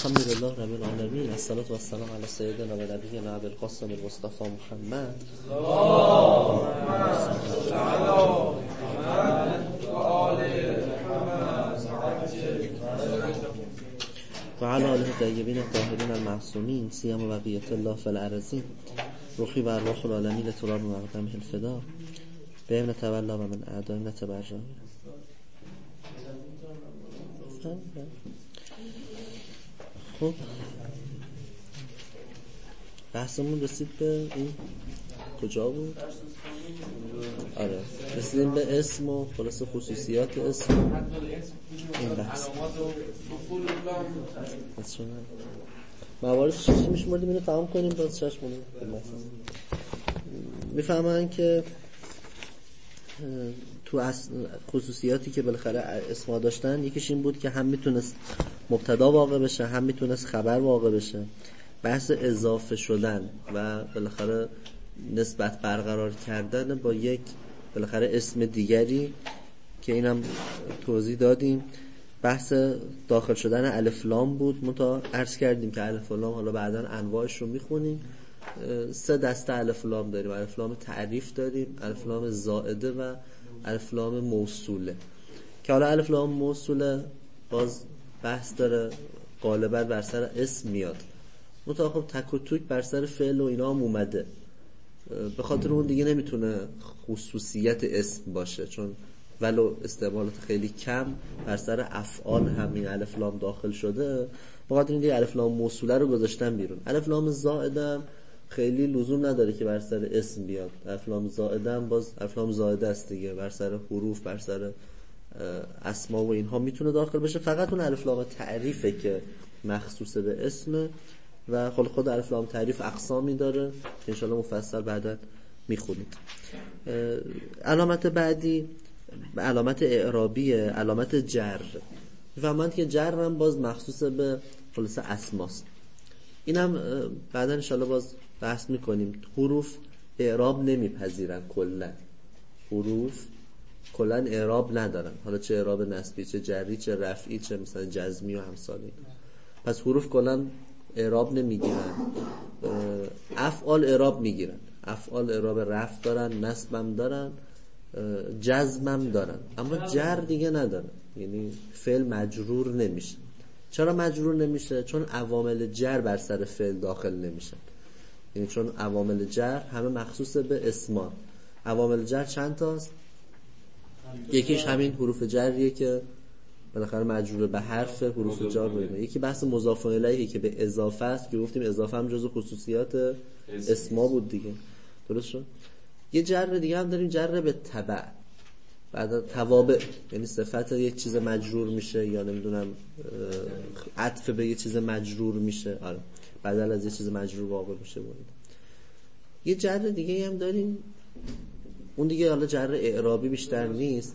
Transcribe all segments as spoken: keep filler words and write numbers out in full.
الحمدلله رب العالمین، الصلاة و السلام علی سیدنا و نبینا ابی القاسم المصطفى محمد و علی آله الطیبین الطاهرین المعصومین سیما بقیة الله فی الارضین روحی و ارواح العالمین تران و اقدامه الفدا بهم نتولا و من اعدائم نتبرا. خب بحثمون رسید به این کجا بود؟ آره رسیدیم به اسم و خلاص خصوصیات اسم این بحث. موارد چیزی میشمردیم اینو تمام کنیم باز چشمونه میفهمن که تو خصوصیاتی که بالاخره اسما داشتن یکیش این بود که هم میتونست مبتدا واقع بشه هم میتونست خبر واقع بشه. بحث اضافه شدن و بالاخره نسبت برقرار کردن با یک بالاخره اسم دیگری که اینم توضیح دادیم. بحث داخل شدن الف لام بود. منتها عرض کردیم که الف لام حالا بعداً انواعش رو میخونیم. سه دسته الف لام داریم. الف لام تعریف داریم، الف لام زائده و الف لام موصوله که حالا الف لام موصوله باز بحث داره غالبا بر سر اسم میاد. منتها خب تک و توک بر سر فعل و اینا هم اومده، به خاطر اون دیگه نمیتونه خصوصیت اسم باشه، چون ولو استعمالات خیلی کم بر سر افعال همین الف لام داخل شده، به خاطر این دیگه الف لام موصوله رو گذاشتن بیرون. الف لام زائده خیلی لزوم نداره که بر سر اسم بیاد. الف لام زائده هم باز الف لام زائده است دیگه، بر سر حروف بر سر اسما و اینها میتونه داخل بشه. فقط اون الف لام تعریفه که مخصوص به اسم و خود خود الف لام تعریف اقسامی داره که انشالله مفصل بعدا میخونید. علامت بعدی علامت اعرابیه، علامت جر. میفهمند که جر هم باز مخصوص به خلاص اسماست. اینم بعدا انشالله باز بحث میکنیم. حروف اعراب نمیپذیرن، کلا حروف کلا اعراب ندارن، حالا چه اعراب نسبی چه جری چه رفعی چه مثلا جزمی و همسالی. پس حروف کلا اعراب نمیگیرن. افعال اعراب میگیرن، افعال اعراب رفع دارن، نصبم دارن، جزمم دارن، اما جر دیگه ندارن. یعنی فعل مجرور نمیشه. چرا مجرور نمیشه؟ چون عوامل جر بر سر فعل داخل نمیشن. یعنی چون عوامل جر همه مخصوص به اسما. عوامل جر چند تاست؟ یکیش همین حروف جریه که بالاخره مجرور به حرف حروف جر بوده. یکی بحث مضاف الیه که به اضافه است که گفتیم اضافه هم جزو خصوصیات اسما بود دیگه، درست شد؟ یه جر دیگه هم داریم، جر به تبع. بعد توابع یعنی صفت یک چیز مجرور میشه یا نمیدونم عطف به یک چیز مجرور میشه، آره بدل از یک چیز مجرور واقع میشه بود. یه جر دیگه هم داریم، اون دیگه حالا جر اعرابی بیشتر نیست،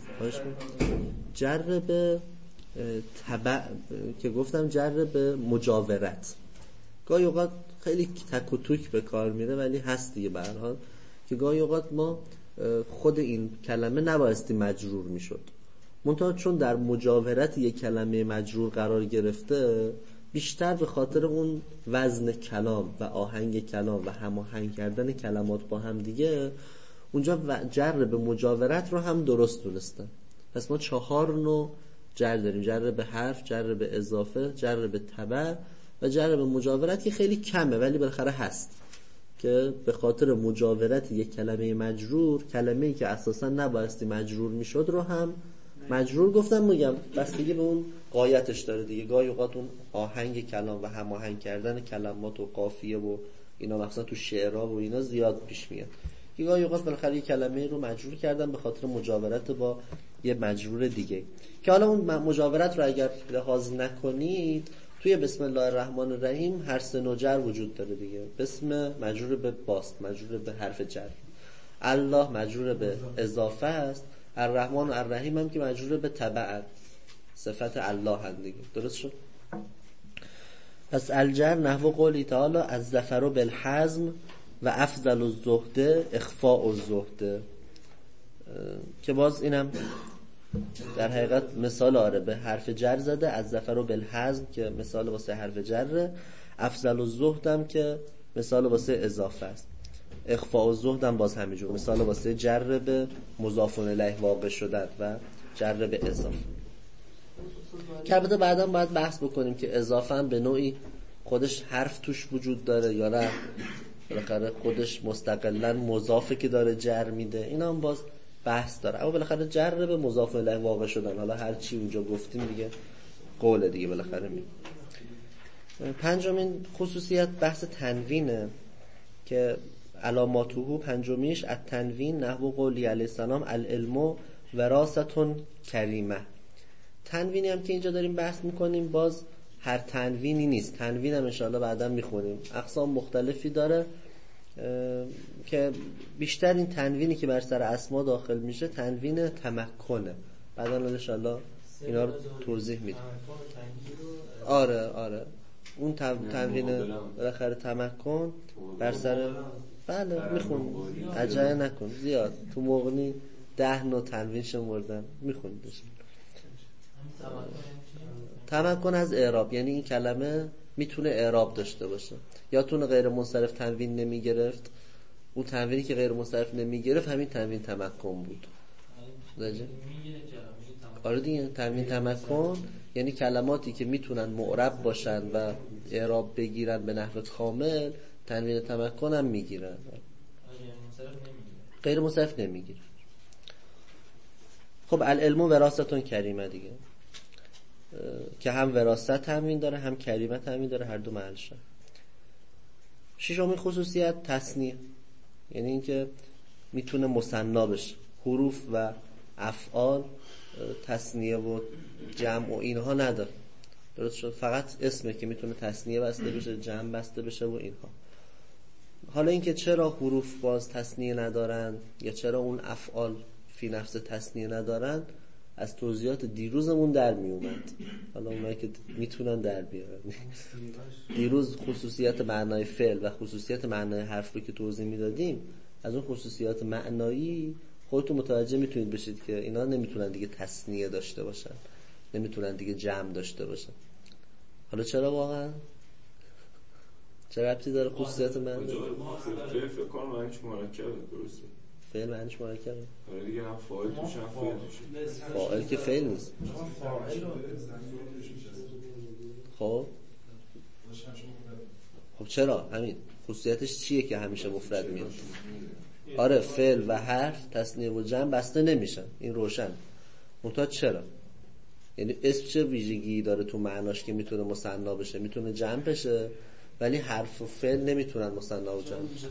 جر به تبع که گفتم جر به مجاورت. گاهی اوقات خیلی تک و توک به کار میره ولی هست دیگه به هر حال که گاهی اوقات ما خود این کلمه نبایستی مجرور میشد، منتها چون در مجاورت یک کلمه مجرور قرار گرفته بیشتر به خاطر اون وزن کلام و آهنگ کلام و هماهنگ کردن کلمات با هم دیگه اونجا جر به مجاورت رو هم درست دونستن. پس ما چهار نوع جر داریم: جر به حرف، جر به اضافه، جر به تبع و جر به مجاورت که خیلی کمه ولی بالاخره هست که به خاطر مجاورت یک کلمه مجرور، کلمه‌ای که اساسا نبایستی مجرور میشد رو هم مجرور گفتم. میگم بستگی به اون غایتش داره دیگه. گاهی اوقات اون آهنگ کلام و هماهنگ کردن کلمات و قافیه و اینا مثلا تو شعرها و اینا زیاد پیش میاد. که گاهی اوقات بالاخره یک کلمه رو مجرور کردن به خاطر مجاورت با یه مجرور دیگه که حالا اون مجاورت رو اگر لحاظ نکنید توی بسم الله الرحمن الرحیم هر سه نوع جر وجود داره دیگه. بسم مجرور به باست، مجرور به حرف جر. الله مجرور به اضافه است. الرحمن و الرحیم هم که مجرور به تبع صفت الله هست دیگه، درست شد؟ پس الجر نحو قولی تعالی از ظفر بالحزم و افضل الزهد اخفاء الزهد، که باز اینم در حقیقت مثال آره به حرف جر زده، از ظفر و بالحزم که مثال واسه حرف جره، افضل الزهد هم که مثال واسه اضافه است، اخفاء الزهد هم باز همینجور مثال واسه جر به مضاف الیه واقع شدن و جر به اضافه. که البته بعدا باید بحث بکنیم که اضافه هم به نوعی خودش حرف توش وجود داره یا نه بالاخره خودش مستقلا مضافه که داره جر میده، اینا هم باز بحث داره. اما بالاخره جر به مضاف الیه واقع شدن، حالا هر چی اونجا گفتیم دیگه قوله دیگه بالاخره می. پنجمین خصوصیت بحث تنوینه که علاماتوهو پنجمیش التنوین نحو قولی علیه السلام العلم وراثة کریمه. تنوینی هم که اینجا داریم بحث میکنیم باز هر تنوینی نیست، تنوین هم انشاءالله بعدا میخونیم، اقسام مختلفی داره که بیشتر این تنوینی که بر سر اسما داخل میشه تنوین تمکنه، بعدا انشاءالله اینا رو توضیح میدیم. آره آره اون تنوین بالاخره تمکن بر سر بله میخونیم، عجله نکن زیاد تو مغنی ده نوع تنوین شمردن میخونیدش. تمکن از اعراب یعنی این کلمه میتونه اعراب داشته باشه، یا تونه غیر منصرف تنوین نمیگرفت، اون تنوینی که غیر منصرف نمیگرفت همین تنوین تمکن بود. آره دیگه تنوین تمکن یعنی کلماتی که میتونن معرب باشن و اعراب بگیرن به نحو کامل، تنوین تمکن هم میگیرن، غیر منصرف نمیگیرن. خب العلم وراثة کریمه دیگه که هم وراثت تنوین داره هم کریمه تنوین داره، هر دو محلشه. ششمین خصوصیت تثنیه، یعنی اینکه میتونه مثنا بشه، حروف و افعال تثنیه و جمع و اینها نداره، درست شد؟ فقط اسمه که میتونه تثنیه بسته بشه، جمع بسته بشه و اینها. حالا اینکه چرا حروف باز تثنیه ندارن یا چرا اون افعال فی نفس تثنیه ندارن از توضیحات دیروزمون در می اومد، حالا اونایی که میتونن در بیارن. دیروز خصوصیت معنای فعل و خصوصیت معنای حرف رو که توضیح میدادیم، از اون خصوصیات معنایی خودتون متوجه میتونید بشید که اینا نمیتونن دیگه تثنیه داشته باشن، نمیتونن دیگه جمع داشته باشن. حالا چرا واقعا؟ چه ربطی داره خصوصیات معنایی؟ فعل فکر کنم معنیش مرکبه، درسته؟ فعل معنیش مرکبه؟ آره دیگه، هم فاعل توش هم فعل توش. فاعل که فعل نیست. خب خب چرا؟ همین خصوصیتش چیه که همیشه مفرد میاد؟ آره فعل و حرف تثنیه و جمع بسته نمیشن، این روشن. منتها چرا؟ یعنی اسم چه ویژگی داره تو معناش که میتونه مثنا بشه، میتونه جمع بشه، ولی حرف و فعل نمیتونن مثنا و جمع بشه.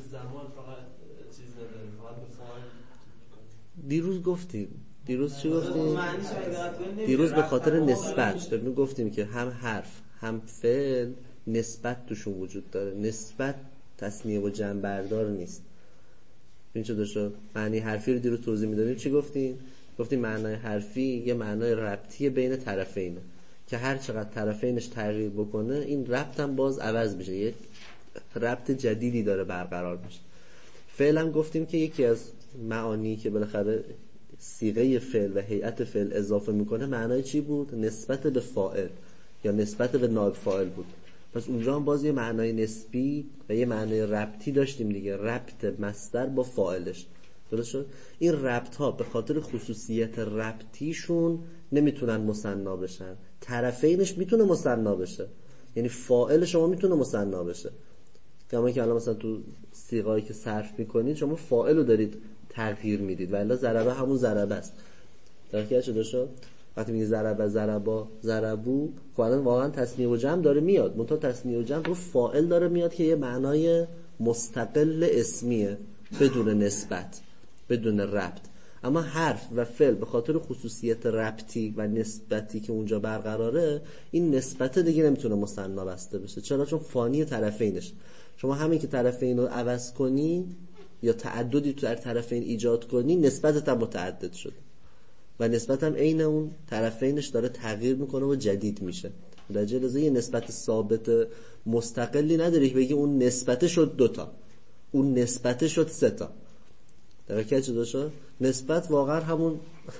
دیروز گفتیم دیروز چی گفتیم؟ دیروز به خاطر نسبت ببین گفتیم که هم حرف هم فعل نسبت توشون وجود داره، نسبت تثنیه و جمع بردار نیست. این چه داشته؟ معنی حرفی رو دیروز توضیح میدادیم، چی گفتیم؟ گفتیم معنای حرفی یه معنای ربطی بین طرفینه که هر چقدر طرفینش تغییر بکنه این ربط هم باز عوض میشه، یک ربط جدیدی داره برقرار میشه. فعل هم گفتیم که یکی از معانی که بالاخره صیغه فعل و هیئت فعل اضافه میکنه معنای چی بود؟ نسبت به فاعل یا نسبت به نائب فاعل بود. پس اونجا هم باز یه معنای نسبی و یه معنای ربطی داشتیم دیگه، ربط مصدر با فاعلش، درست شد؟ این ربط ها به خاطر خصوصیت ربطیشون نمیتونن مثنا بشن، طرفینش میتونه مثنا بشه، یعنی فاعل شما میتونه مثنا بشه. کما که الان مثلا تو صیغه‌ای که صرف میکنید شما فاعل رو دارید تغییر میدید و الا ضربه همون ضربه است. درک شده شد؟ وقتی میگه ضربه ضربا ضربو، خب الان واقعا تثنیه و جمع داره میاد، منتها تثنیه و جمع رو فاعل داره میاد که یه معنای مستقل اسمیه بدون نسبت بدون ربط. اما حرف و فعل به خاطر خصوصیت ربطی و نسبتی که اونجا برقراره، این نسبت دیگه نمیتونه مثنا بسته بشه. چرا؟ چون فانی طرفینش. شما همین که طرفین رو عوض کنی یا تعددی تو در طرفین ایجاد کنی، نسبتت هم متعدد شده و نسبت هم عین اون طرفینش داره تغییر میکنه و جدید میشه. در جلسه یه نسبت ثابت مستقلی نداری که بگی اون نسبت شد دوتا، اون نسبت شد سه تا. در حقیقت چه شد؟ نسبت واقعا همون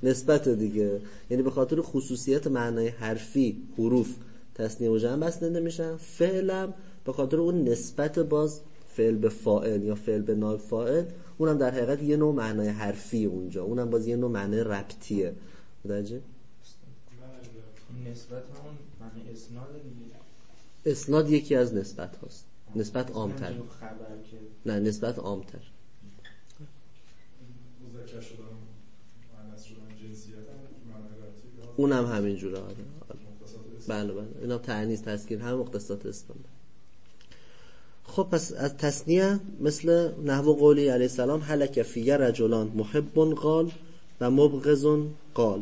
نسبت دیگه، یعنی به خاطر خصوصیت معنای حرفی حروف تثنیه و جمع بسنده میشن. فعلم به خاطر اون نسبت باز فعل به فاعل یا فعل به نایب فاعل، اونم در حقیقت یه نوع معنای حرفی اونجا، اونم باز یه نوع معنای ربطیه. متوجه؟ نسبت همون معنی اسناد دیگه. اسناد یکی از نسبت هاست، نسبت عامتر. خبر که نه نسبت عامتر. مذکر شدن مؤنث شدن جنسیت هم معنای ربطی، اونم همین جوره. آره بله بله اینا تأنیث تذکیر هم مختصات اسم. خب پس از تثنیه مثل نحو قولی علیه السلام هلک فی رجلان محب قال و مبغض قال.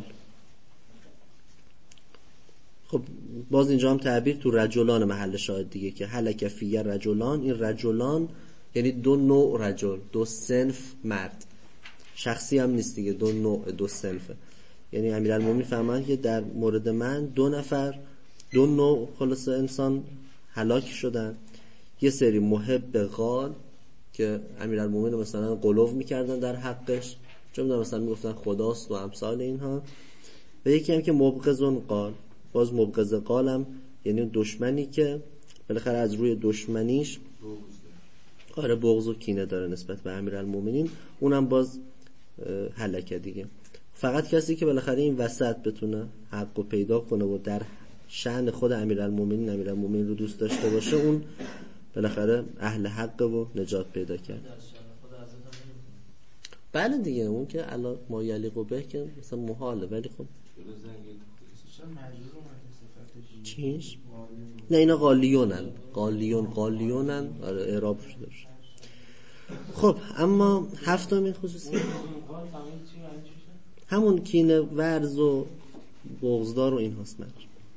خب باز اینجا هم تعبیر تو رجلان محل شاهد دیگه که هلک فی رجلان، این رجلان یعنی دو نوع رجل، دو صنف مرد، شخصی هم نیست دیگه، دو نوع دو صنفه. یعنی امیرالمومنین فرمان که در مورد من دو نفر دو نوع خلاصه انسان هلاک شدن. یه سری محب قال که امیرالمومنین مثلا قلوف میکردن در حقش، چون مثلا میگفتن خداست و امثال اینها. و یکی هم که مبغض قال، باز مبغض قالم یعنی دشمنی که بالاخره از روی دشمنیش آره بغض و کینه داره نسبت به امیرالمومنین، اونم باز هلکه دیگه. فقط کسی که بالاخره این وسط بتونه حق و پیدا کنه و در شأن خود امیرالمومنین امیرالمومنین رو دوست داشته باشه، اون بالاخره اهل حق و نجات پیدا کرد. بله دیگه اون که علا ما یلیق به که مثلا محاله، ولی خب چیش؟ نه اینا قالیونن قالیون قالیونن آره اعراب شده باشه. خب اما هفتمین خصوصیت همون کینه ورز و بغضدار و این هاست. من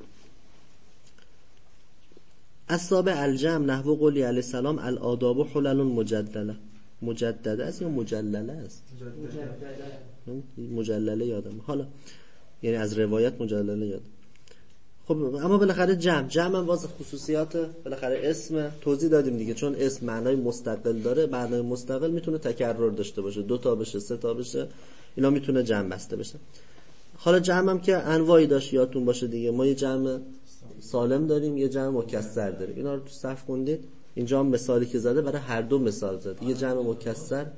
اصحاب الجمع نحو قولی علیه السلام الآداب و حلل مجدله. مجدده است یا مجلله است؟ مجلله مجلله یادم حالا یعنی از روایت مجلله یادم. خب اما بالاخره جمع جمع هم باز خصوصیات بالاخره اسم توضیح دادیم دیگه، چون اسم معنای مستقل داره، معنای مستقل میتونه تکرر داشته باشه، دو تا بشه سه تا بشه، اینا میتونه جمع بسته بشه. حالا جمع هم که انواعی داشت یادتون باشه دیگه، ما یه جمع سالم داریم یه جمع مکسر داریم، اینا رو تو صف خوندید. اینجا هم مثالی که زده برای هر دو مثال زده، یه جمع مکسر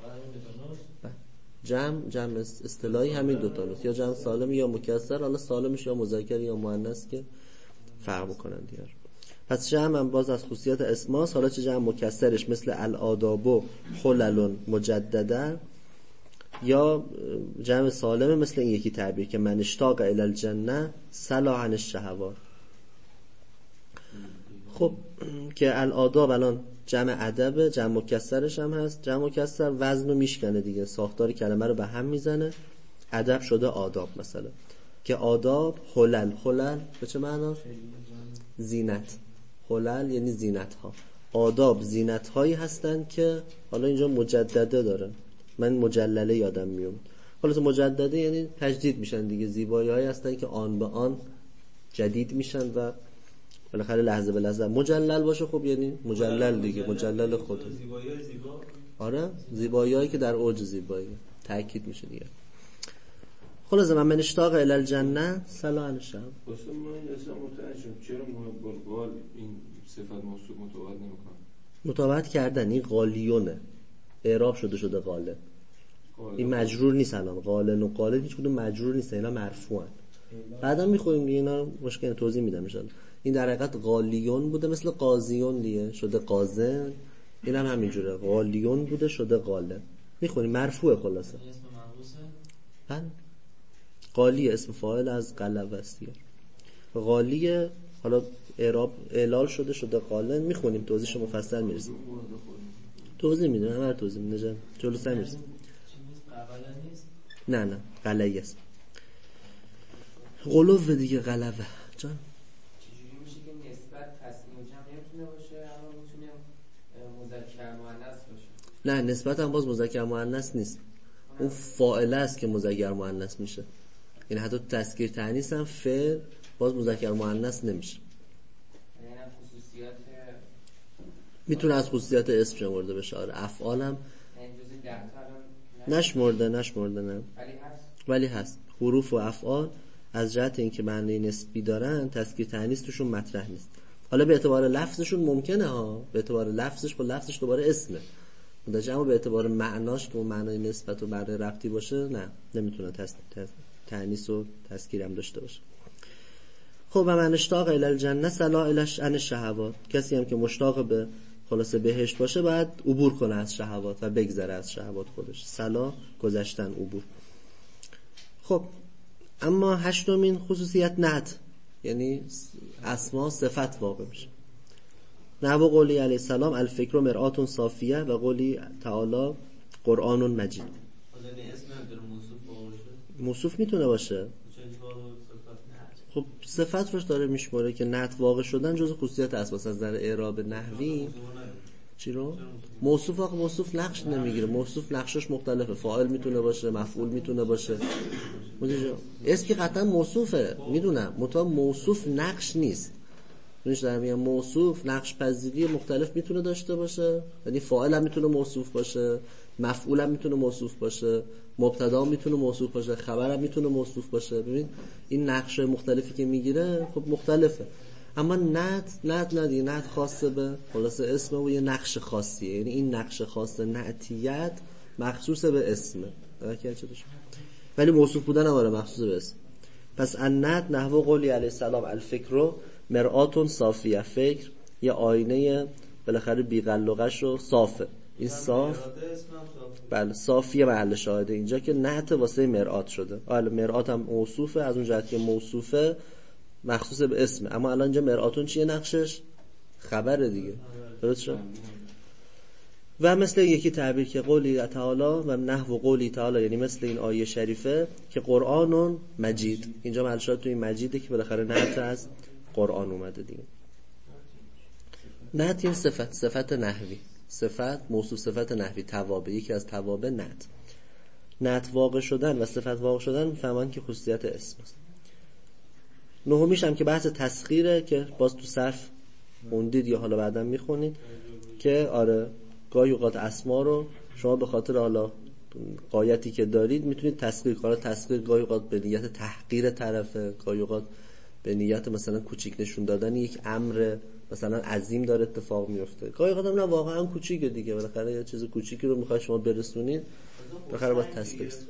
جمع جمع اصطلاحی همین دو تا است، یا جمع سالم یا مکسر، حالا سالمش یا مذکر یا مؤنث که فرق می‌کنن دیگه. پس جمع هم باز از خصوصیات اسماس. حالا چه جمع مکسرش مثل الآداب و حلل مجدده، یا جمع سالم مثل این یکی تعبیر که من اشتاق الی الجنه صلاح عن الشهوات. خب که الآداب الان جمع ادب، جمع مکسرش هم هست. جمع مکسر وزن رو میشکنه دیگه، ساختار کلمه رو به هم میزنه. ادب شده آداب مثلا، که آداب حلل. حلل به چه معنا؟ زینت. حلل یعنی زینت ها. آداب زینت هایی هستن که حالا اینجا مجدده داره، من مجلله یادم میومد. حالا مجدده یعنی تجدید میشن دیگه، زیبایی هایی هستن که آن به آن جدید میشن و بالاخره لحظه به لحظه. مجلل باشه خب یعنی مجلل دیگه، مجلل خود. زیبایی زیبا. آره زیبایی‌هایی که در اوج زیبایی تاکید میشه دیگه. خلاص من من اشتاق الی الجنه صلاح علی الشهوات. واسه ما این اصلا متعجب چرا محب قال این صفت موصوف متواد نمیکنه؟ متواد کردن این قالیونه، اعراب شده شده قاله. این مجرور نیست الان، قالن و قاله هیچ کدوم مجرور نیست، اینا مرفوعن. بعدا میخویم اینا مشکل توضیح میدم ان شاء الله. این در حقیقت قالیون بوده مثل قاضیون دیگه شده قاضن، این هم همینجوره قالیون بوده شده قاله. میخونیم مرفوع خلاصه. اسم منقوصه؟ بله قالی اسم فاعل از قلب است دیگه. قالی حالا اعراب اعلال شده شده قالن. میخونیم توضیحش مفصل میرسیم، توضیح میدم همه رو توضیح میدم جلو سر میرسیم. نه نه قلعی است قلوب دیگه قلبه جان. چجوری میشه که نسبت تصمیم جمع نمیتونه باشه اما میتونه مذکر مؤنث باشه؟ نه نسبت هم باز مذکر مؤنث نیست، اون فاعل است که مذکر مؤنث میشه. یعنی حتی تذکیر تأنیث هم فعل باز مذکر مؤنث نمیشه. یعنی خصوصیات میتونه از خصوصیات اسم شمرده بشه. آره افعال هم یعنی جزء ده تا نشمرده نشمرده نه ولی هست ولی هست. حروف و افعال از جهت اینکه معنی نسبی دارن تذکیر تأنیث توشون مطرح نیست. حالا به اعتبار لفظشون ممکنه ها، به اعتبار لفظش با لفظش دوباره اسمه مدرجه، اما به اعتبار معناش که اون معنای نسبت و معنای ربطی باشه نه، نمیتونه تأنیث و تذکیر هم داشته باشه. خب و من اشتاق الی الجنه سلا الش عن الشهوات، کسی هم که مشتاق به خلاصه بهشت باشه باید عبور کنه از شهوات و بگذره از شهوات خودش. سلا گذشتن، عبور. خب اما هشتمین خصوصیت نعت، یعنی اسما صفت واقع میشه. نحو قولی علیه السلام الفکر مرآت صافیه و قولی تعالی قرآن مجید. موصوف میتونه باشه. خب صفت روش داره میشماره که نعت واقع شدن جزء خصوصیت اساس از نظر اعراب نحوی. چی رو؟ موصوف آخه موصوف نقش نمیگیره، موصوف نقشش مختلفه، فاعل میتونه باشه، مفعول میتونه باشه. مدیجا اسم که قطعا موصوفه میدونم، منتها موصوف نقش نیست. میشه در میگم موصوف نقش پذیری مختلف میتونه داشته باشه، یعنی فاعل هم میتونه موصوف باشه، مفعول هم میتونه موصوف باشه، مبتدا هم میتونه موصوف باشه، خبر هم میتونه موصوف باشه. ببین این نقش مختلفی که میگیره خب مختلفه. اما نعت نعت ندی نعت خاصه به خلاصه اسم و یه نقش خاصیه، یعنی این نقش خاص نعتیت مخصوص به اسمه، ولی موصوف بودن هم آره مخصوص به اسم. پس النعت نحو قولی علیه السلام الفکر مرآت صافیه، فکر یه آینه بالاخره بی‌قلقش و صافه. این صاف بله صافیه محل شاهده اینجا که نعت واسه مرآت شده. حالا مرآت هم موصوفه، از اون جهت که موصوفه مخصوص به اسمه، اما الان اینجا مرآتون چیه نقشش؟ خبره دیگه. درست شد؟ و مثل یکی تعبیر که قولی تعالی و نحو قولی تعالی، یعنی مثل این آیه شریفه که قرآن مجید، اینجا محل شاهد تو این مجیده که بالاخره نعت از قرآن اومده دیگه. نعت این صفت صفت نحوی، صفت موصوف صفت نحوی، توابع، یکی از توابع نعت. نعت واقع شدن و صفت واقع شدن میفهمن که خصوصیت اسم است. نهمیش هم که بحث تسخیره که باز تو صرف خوندید یا حالا بعداً میخونید که آره گاهی اوقات اسما رو شما به خاطر حالا غایتی که دارید میتونید تسخیر کنید. تسخیر گاهی اوقات به نیت تحقیر طرفه، گاهی اوقات به نیت مثلا کوچیک نشون دادن یک امر مثلا عظیم داره اتفاق میفته، گاهی اوقات نه واقعا کوچیکه دیگه، بالاخره یه چیز کوچیکی رو میخواید شما برسونید، بالاخره باید تسخیر است.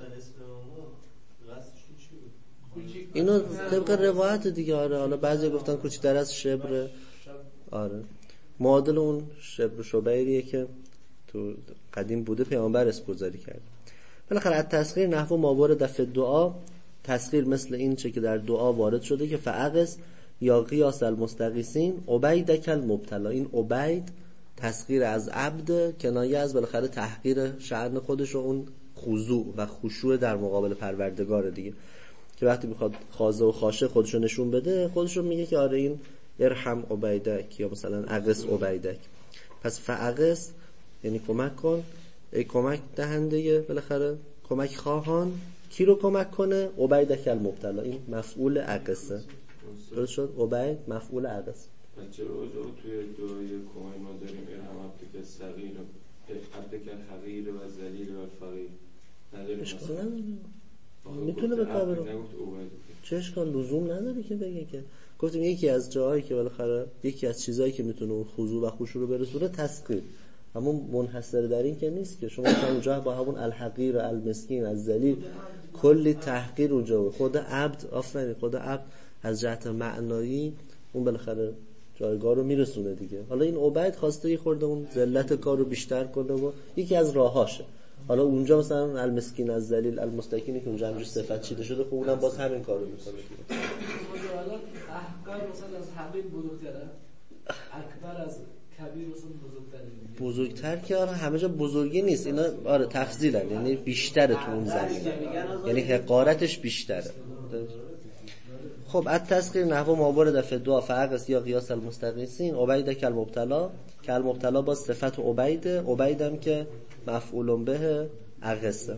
اینو طبق روایت دیگه آره، حالا بعضی گفتن کوچیک‌تر از شبر، آره معادل اون شبر شبیریه که تو قدیم بوده پیامبر اسپوزاری کرد. بالاخره از تسخیر نحو ما وارد فی دعا، تسخیر مثل این چه که در دعا وارد شده که فعقس یا قیاس المستغیثین عبیدک المبتلا. این عبید تسخیر از عبد، کنایه از بالاخره تحقیر شأن خودش و اون خضوع و خشوع در مقابل پروردگار دیگه، که وقتی میخواد خاضع و خاشع خودشو نشون بده خودشو میگه که آره این ارحم عبیدک یا مثلا اقص عبیدک. پس فعقص یعنی کمک کن، ای کمک دهنده بالاخره کمک خواهان، کی رو کمک کنه؟ عبیدک المبتلا، این مفعول اقصه. درست شد؟ عبید مفعول اقص. چرا توی دعای کمک ما داریم ارحم عبدک صغیر عبدک الحقیر و ذلیل و فقیر نداریم؟ اشکال نداره، میتونه به کار بره، چه اشکال لزوم نداره که بگه که گفتیم یکی از جاهایی که بالاخره یکی از چیزایی که میتونه اون خضوع و خشوع رو برسونه تسخیر، اما منحصر در این که نیست که شما اونجا با همون الحقیر و المسکین از ذلیل کلی تحقیر اونجا، خود عبد آفرین خود عبد از جهت معنایی اون بالاخره جایگاه رو میرسونه دیگه. حالا این عبید خواسته یه خورده اون ذلت کار رو بیشتر کنه و یکی از راهاشه. حالا اونجا مثلا المسکین از ذلیل المستکینی که اونجا همینجوری صفت چیده شده خب اونم باز همین کارو میکنه دیگه. احقار مثلا از حقیر بزرگتره، اکبر از کبیر مثلا بزرگتره. بزرگتر که آره همه جا بزرگی نیست، اینا آره تفضیلن، یعنی بیشتره تو اون زمینه، یعنی حقارتش بیشتره. خب التسخیر نحو ما وارد فی دعا فعقص یا قیاس المستغیثین عبیدک المبتلا، که المبتلا با صفت عبید، عبیدم که مفعول به اقصه.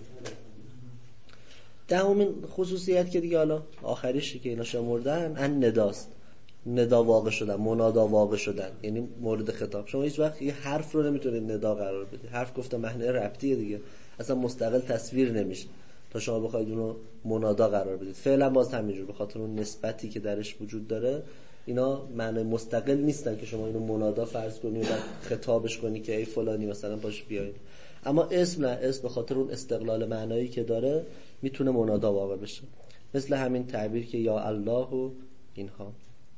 دهمین خصوصیت که دیگه حالا آخریشی که اینا شمردن ان نداست، ندا واقع شدن، منادا واقع شدن، یعنی مورد خطاب. شما هیچ وقت یه حرف رو نمیتونید ندا قرار بدید، حرف گفته معنی ربطیه دیگه، اصلا مستقل تصویر نمیشه. تا شما بخواید اونو منادا قرار بدید. فعلا باز همینجور به خاطر اون نسبتی که درش وجود داره اینا معنای مستقل نیستن که شما اینو منادا فرض کنی و بعد خطابش کنی که ای فلانی مثلا باش بیاید. اما اسم نه، اسم به خاطر اون استقلال معنایی که داره میتونه منادا واقع بشه، مثل همین تعبیر که یا الله و اینها.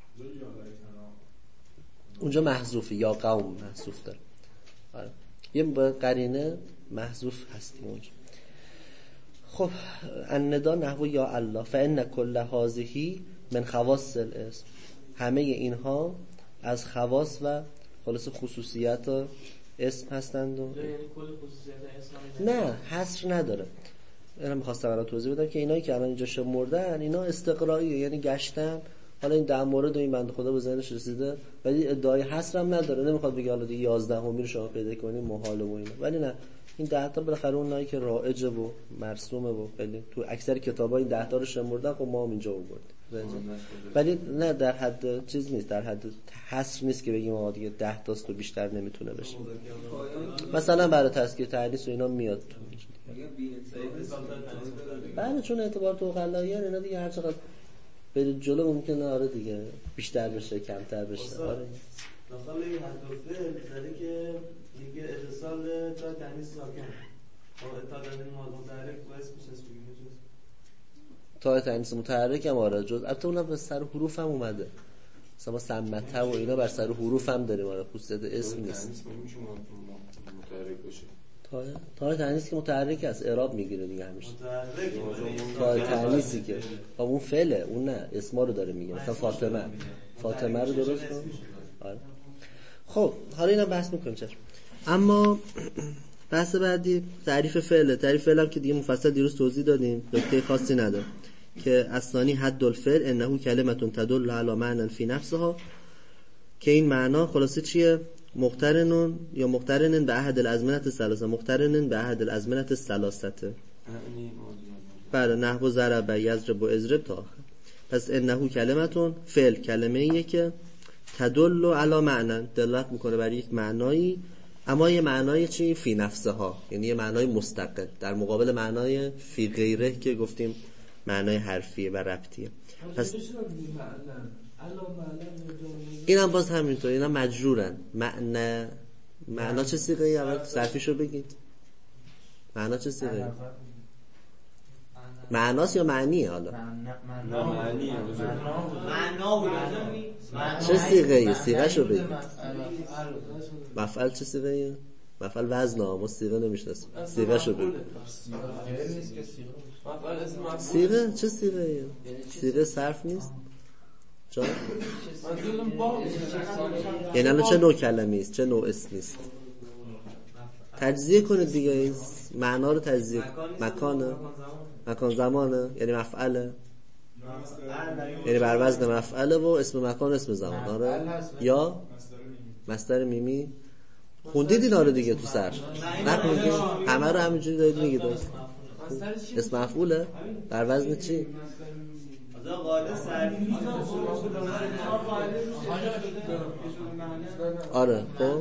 اونجا محذوفه، یا قوم محذوف داره. آره. یه قرینه محذوف هست اونجا. خب الندا نحو یا الله فان کل هذه من خواص الاسم، همه اینها از خواص و خلاص خصوصیات اسم هستند. و یعنی کل خصوصیات اسم نه حصر نداره. من می‌خواستم الان توضیح بدم که اینایی که الان اینجا شمردن اینا استقراییه، یعنی گشتن. حالا این ده مورد این بنده خدا به ذهنش رسیده ولی ادعای حصر هم نداره، نمیخواد بگه حالا دیگه یازده همین رو شما پیدا کنید محاله و اینا، ولی نه این ده تا بالاخره اونایی که رایجه و مرسومه و خیلی تو اکثر کتابا این ده تا رو شمردن. خب ما هم اینجا آوردیم ولی نه در حد چیز نیست، در حد حصر نیست که بگیم آقا دیگه ده تاست و بیشتر نمیتونه بشه. مثلا برای تذکیر تأنیث و اینا میاد تو بله، چون اعتبار تو غلاییان اینا دیگه هر چقدر برید جلو ممکنه آره دیگه بیشتر بشه کمتر بشه. آره داخل این حد و فعل زده که میگه اتصال تا تنیس ساکن و تا دادن متحرک و اسمش هست بگیم جز تا تنیس متحرک هم آره جز البته اونم به سر حروف هم اومده، مثلا ما سمته و اینا بر سر حروف هم داریم. آره خصوصیت اسم نیست. متحرک باشه تا تا تنیس که متحرک است اعراب میگیره دیگه همیشه. متحرک تا تنیسی که با اون فعله اون نه اسما رو داره میگه، مثلا فاطمه فاطمه رو درست کن. آره خب حالا اینا بحث میکنیم چرا. اما بحث بعدی تعریف فعله. تعریف فعل هم که دیگه مفصل دیروز توضیح دادیم، نکته خاصی نداره که اصلانی حد الفعل انه کلمه تدل علی معنی فی نفسها، که این معنا خلاصه چیه؟ مقترنون یا مقترنن به احد الازمنه الثلاثه، مقترنن به احد الازمنه الثلاثه. بله نحو ضرب یضرب و اضرب تا آخر. پس انه کلمتون فعل کلمه ایه که تدل علی معنی دلالت میکنه بر یک معنایی، اما یه معنای چی؟ فی نفسها، یعنی یه معنای مستقل در مقابل معنای فی غیره که گفتیم معنای حرفیه و ربطیه. پس این هم باز همینطور، این هم مجرورن. معنی معنا چه سیغه ای؟ اول صرفیشو بگید. معنا چه سیغه ای؟ معناست یا معنیه؟ حالا معنیه چه سیغه ای؟ سیغه شو بگید. مفعل چه سیغه ای؟ مفعل وزن ها، ما سیغه نمیشناسیم. سیغه شو بگید. سیغه چه سیغه ای؟ سیغه صرف نیست؟ جان؟ یعنی الان چه نوع کلمه است؟ چه نوع اسمی است؟ تجزیه کنید دیگه، معنا رو تجزیه. مکانه، مکان زمانه، یعنی مفعله، یعنی بر وزن مفعله و اسم مکان اسم زمان. آره یا مصدر میمی خوندید اینا رو دیگه تو سر نخوندید؟ همه رو همینجوری دارید میگید اسم مفعوله بر وزن چی؟ آره خب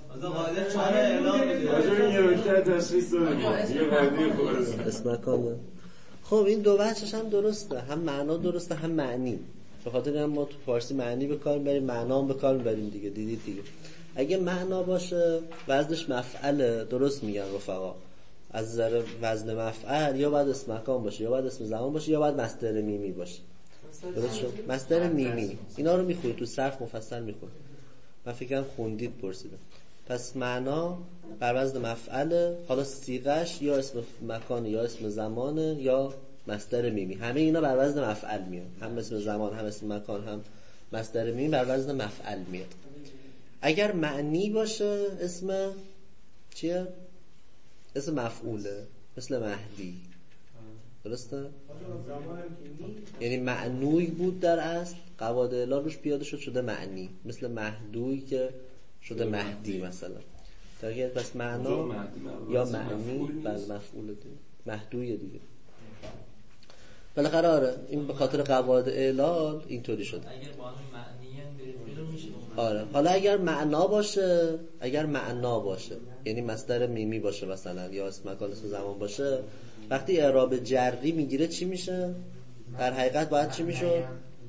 اسم مکان. خب این دو بچش هم درسته، هم معنا درسته هم معنی. به خاطر هم ما تو فارسی معنی به کار میبریم، معنا هم به کار میبریم دیگه. دیدید دیگه اگه معنا باشه وزنش مفعله، درست میگن رفقا، از نظر وزن مفعل یا باید اسم مکان باشه یا باید اسم زمان باشه یا باید مصدر میمی باشه. درست شد؟ مصدر میمی اینا رو میخونید تو صرف مفصل میخونید. من فکرم خوندید پرسیدم. پس معنا بر وزن مفعله، حالا صیغش یا اسم مکان یا اسم زمانه یا مصدر میمی، همه اینا بر وزن مفعل میاد. هم اسم زمان هم اسم مکان هم مصدر میمی بر وزن مفعل میاد. اگر معنی باشه اسم چیه؟ اسم مفعوله، مثل مهدی. درسته؟ یعنی معنوی بود در اصل، قواعد اعلال روش پیاده شد شده معنی، مثل مهدوی که شده مهدی مثلا. تا پس معنا یا معنی بل مفعول دیگه، مهدوی دیگه. بالاخره آره این به خاطر قواعد اعلال اینطوری شده. اگر با معنی میشه. آره حالا اگر معنا باشه، اگر معنا باشه یعنی مصدر میمی باشه مثلا یا اسم مکان اسم زمان باشه، وقتی اعراب جری میگیره چی میشه؟ در حقیقت باید چی میشد؟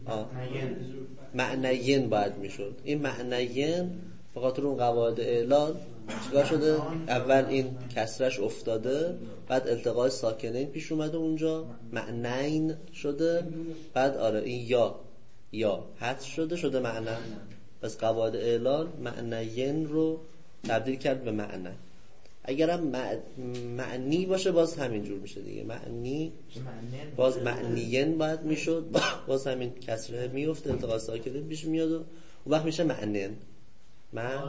معنیین باید میشد. این معنیین به خاطر اون قواعد اعلان چیکار شده؟ اول این کسرش افتاده، بعد التقاء ساکنین پیش اومده اونجا، معنین شده، بعد آره این یا یا حذف شده شده معنی. پس قواعد اعلان معنیین رو تبدیل کرد به معنی. اگرم معنی باشه باز همینجور میشه دیگه، معنی باز معنیین باید میشد، باز همین کسره میفته، التقاء ساکنین پیش میاد و اون وقت میشه معنین. معنی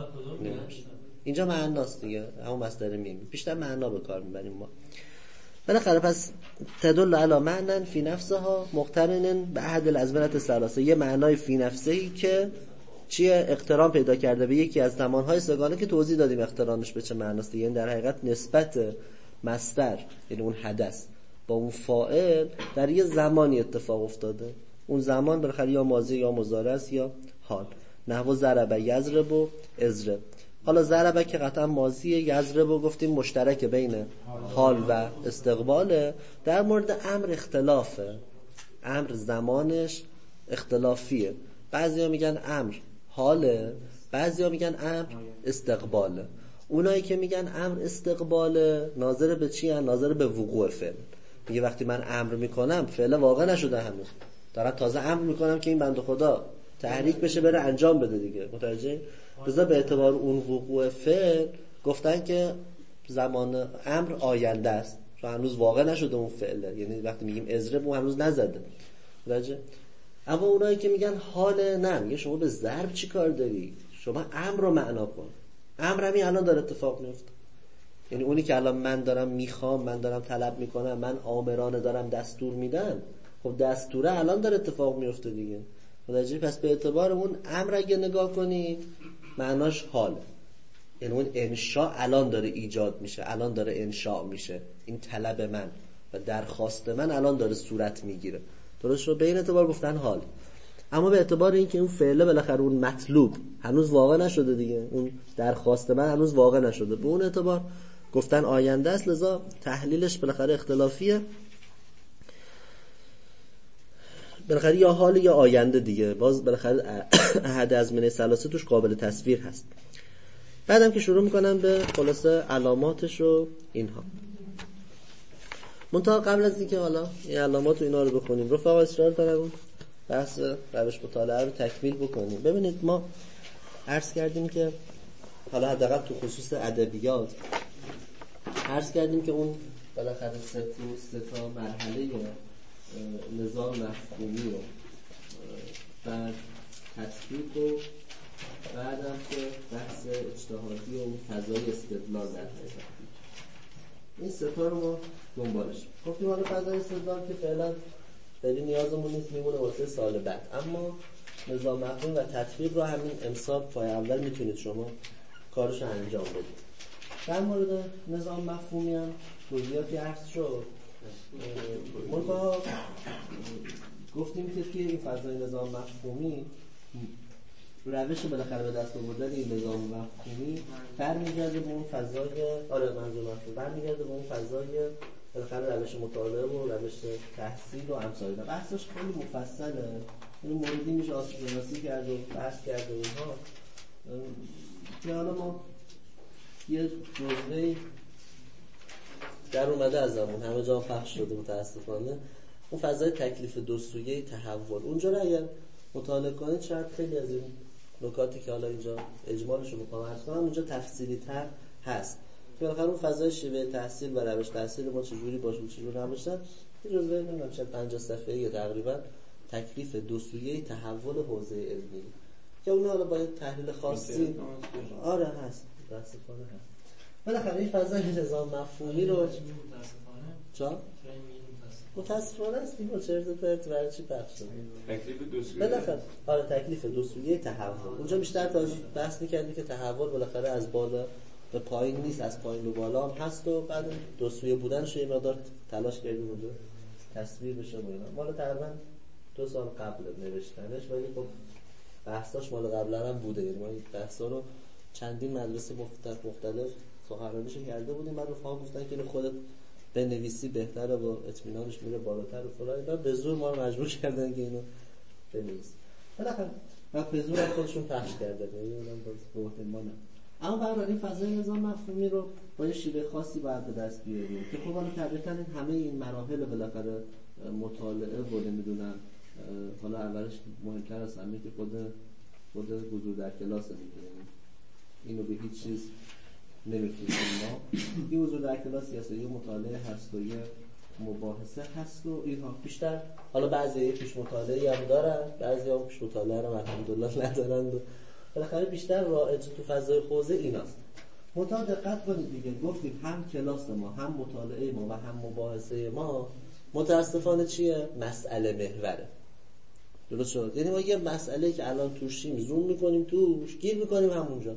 اینجا معناست دیگه، همون مصدر میم، بیشتر معنا به کار میبریم ما. بالاخره پس تدل علی معنن فی نفسها مقترن به احد الازمنه الثلاثه، یه معنای فی نفسه‌ای که چیه؟ اقتران پیدا کرده به یکی از زمانهای سگانه که توضیح دادیم اقترانش به چه معناست. یعنی در حقیقت نسبت مصدر، یعنی اون حدث با اون فاعل در یه زمانی اتفاق افتاده، اون زمان بالاخره یا ماضی یا مضارع است یا حال. نحو ضرب یضرب و اضرب. حالا ضرب که قطعا ماضی، یضرب گفتیم مشترک بین حال و استقباله. در مورد امر اختلافه، امر زمانش اختلافیه. بعضیا میگن امر حاله، بعضیا میگن امر استقباله. اونایی که میگن امر استقباله ناظر به چی هن؟ ناظر به وقوع فعل. میگه وقتی من امر میکنم فعل واقع نشده هنوز، دارم تازه امر میکنم که این بنده خدا تحریک بشه بره انجام بده دیگه، متوجه؟ بذار به اعتبار اون وقوع فعل گفتن که زمان امر آینده است، چون هنوز واقع نشده اون فعله. یعنی وقتی میگیم اضرب اون هنوز نزده، متوجه؟ اما اونایی که میگن حال، نه، میگه شما به ضرب چی کار داری؟ شما امر رو معنا کن. امر همین الان داره اتفاق میفته. یعنی اونی که الان من دارم میخوام، من دارم طلب میکنم، من آمرانه دارم دستور میدم، خب دستوره الان داره اتفاق میفته دیگه، متوجه؟ پس به اعتبار اون امر اگه نگاه کنی معناش حاله، یعنی اون انشاء الان داره ایجاد میشه، الان داره انشاء میشه، این طلب من و درخواست من الان داره صورت میگیره. درست شد؟ به این اعتبار گفتن حال. اما به اعتبار اینکه اون فعله بالاخره اون مطلوب هنوز واقع نشده دیگه، اون درخواست من هنوز واقع نشده، به اون اعتبار گفتن آینده است، لذا تحلیلش بالاخره اختلافیه. بالاخره یا حال یا آینده دیگه، باز بالاخره احد ازمنه ثلاثه توش قابل تصویر هست. بعدم که شروع میکنم به خلاصه علاماتش و اینها. منتها قبل از اینکه حالا این علامات و اینا رو بخونیم، رفقا اصرار دارم بحث روش مطالعه رو تکمیل بکنیم. ببینید ما عرض کردیم که حالا حداقل تو خصوص ادبیات عرض کردیم که اون بالاخره سه تا مرحله نظام مفهومی رو بعد تطبیق و بعدم که بحث اجتهادی و فضای استدلال در حقیقت، این سه تا رو ما دنبالش گفتیم. حالا فضای استدلال که فعلا خیلی نیازمون نیست، میمونه واسه سال بعد، اما نظام مفهوم و تطبیق رو همین امسال پای اول میتونید شما کارش انجام بدید. در مورد نظام مفهومی هم توضیحاتی عرض شد. منتها گفتیم که توی این فضای نظام مفهومی روش بالاخره به دست آوردن این نظام مفهومی برمیگرده به اون فضای آره منظور مفهوم برمیگرده به اون فضای بالاخره روش مطالعه و روش تحصیل و امثال اینا. بحثش خیلی مفصله، این موردی میشه آسیب شناسی کرد و بحث کرد و اینها. که حالا ما یه جزوه‌ای در اومده از زمان همه جا پخش شده متاسفانه، اون فضای تکلیف دو سویه تحول. اونجا رو اگر مطالعه کنید شاید خیلی از این نکاتی که حالا اینجا اجمالش رو می‌خوام عرض کنم اونجا تفصیلی تر هست. که بالاخره اون فضای شیوه تحصیل و روش تحصیل ما چجوری باشه چجوری نباشه، یه جزوه نمیدونم شاید پنجاه صفحه‌ای تقریبا تکلیف دو سویه تحول حوزه علمی که اون حالا با تحلیل خاصی آره هست متاسفانه هست. بالاخره این فضای نظام مفهومی رو چا؟ متاسفانه است دیگه چرت و پرت برای چی پخش شده؟ تکلیف دو سویه بالاخره آره تکلیف دو سویه تحول. اونجا بیشتر تا بحث می‌کردی که تحول بالاخره از بالا به پایین نیست، از پایین به بالا هم هست و بعد دو سویه بودنش یه مقدار تلاش کردیم اونجا تصویر بشه و اینا. مال تقریبا دو سال قبل نوشتنش، ولی خب بحثاش مال قبلا هم بوده. یعنی ما این بحثا رو چندین مدرسه مختلف مختلف سخنرانیش کرده بودیم. بعد رفقا گفتن که خودت بنویسی بهتره و اطمینانش میره بالاتر و فلان. اینا به زور ما رو مجبور کردن که اینو بنویسیم. بالاخره من به زور خودشون پخش کردن، یعنی اونم با احتمال. اما برای این فضای نظام مفهومی رو با یه شیوه خاصی باید به دست بیاریم که خب حالا طبیعتاً همه این مراحل بالاخره مطالعه و نمیدونم حالا اولش مهمتر از همه که خود خود حضور در کلاس میگیریم، اینو به هیچ چیز نمیتونیم ما. این حضور در کلاس یا یه مطالعه هست و یه مباحثه هست و اینها بیشتر حالا بعضی پیش مطالعه‌ای هم دارن، بعضی هم پیش مطالعه رو الحمدلله ندارن و بالاخره بیشتر رایج تو فضای حوزه ایناست. مطالعه دقت کنید دیگه، گفتیم هم کلاس ما، هم مطالعه ما و هم مباحثه ما متاسفانه چیه؟ مسئله محوره. درست شد؟ یعنی ما یه مسئله که الان توشیم زوم میکنیم توش، گیر میکنیم همونجا.